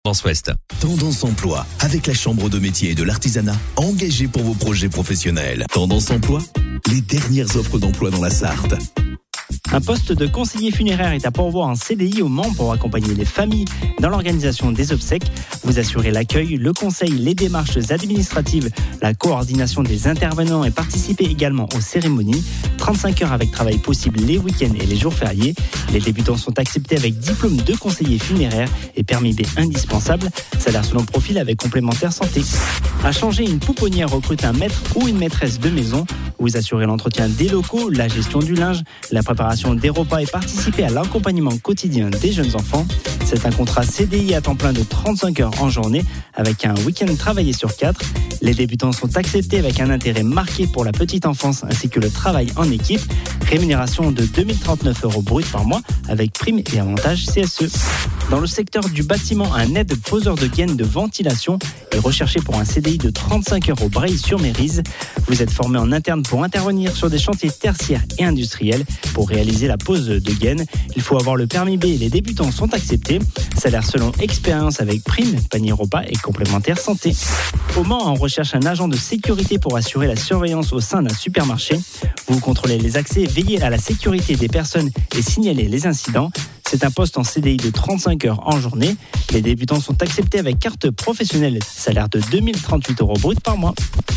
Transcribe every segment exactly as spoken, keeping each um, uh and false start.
Tendance Ouest. Tendance Emploi, avec la Chambre de métier et de l'artisanat, engagée pour vos projets professionnels. Tendance Emploi, les dernières offres d'emploi dans la Sarthe. Un poste de conseiller funéraire est à pourvoir en C D I au Mans pour accompagner les familles dans l'organisation des obsèques. Vous assurez l'accueil, le conseil, les démarches administratives, la coordination des intervenants et participez également aux cérémonies. trente-cinq heures avec travail possible les week-ends et les jours fériés. Les débutants sont acceptés avec diplôme de conseiller funéraire et permis B indispensable. Salaire selon profil avec complémentaire santé. À changer, une pouponnière recrute un maître ou une maîtresse de maison. Vous assurez l'entretien des locaux, la gestion du linge, la préparation des repas et participer à l'accompagnement quotidien des jeunes enfants. C'est un contrat C D I à temps plein de trente-cinq heures en journée avec un week-end travaillé sur quatre. Les débutants sont acceptés avec un intérêt marqué pour la petite enfance ainsi que le travail en équipe. Rémunération de deux mille trente-neuf euros brut par mois avec prime et avantages C S E. Dans le secteur du bâtiment, un aide poseur de gaines de ventilation est recherché pour un C D I de trente-cinq heures au Breil-sur-Mérise. Vous êtes formé en interne pour intervenir sur des chantiers tertiaires et industriels pour réaliser la pose de gaines. Il faut avoir le permis B et les débutants sont acceptés. Salaire selon expérience avec prime, panier repas et complémentaire santé. Au Mans, on recherche un agent de sécurité pour assurer la surveillance au sein d'un supermarché. Vous contrôlez les accès, veillez à la sécurité des personnes et signalez les incidents. C'est un poste en C D I de trente-cinq heures en journée. Les débutants sont acceptés avec carte professionnelle. Salaire de deux mille trente-huit euros brut par mois.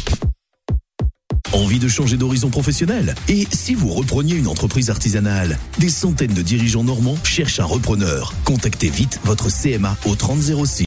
Envie de changer d'horizon professionnel? Et si vous repreniez une entreprise artisanale? Des centaines de dirigeants normands cherchent un repreneur. Contactez vite votre C M A au trente zéro six.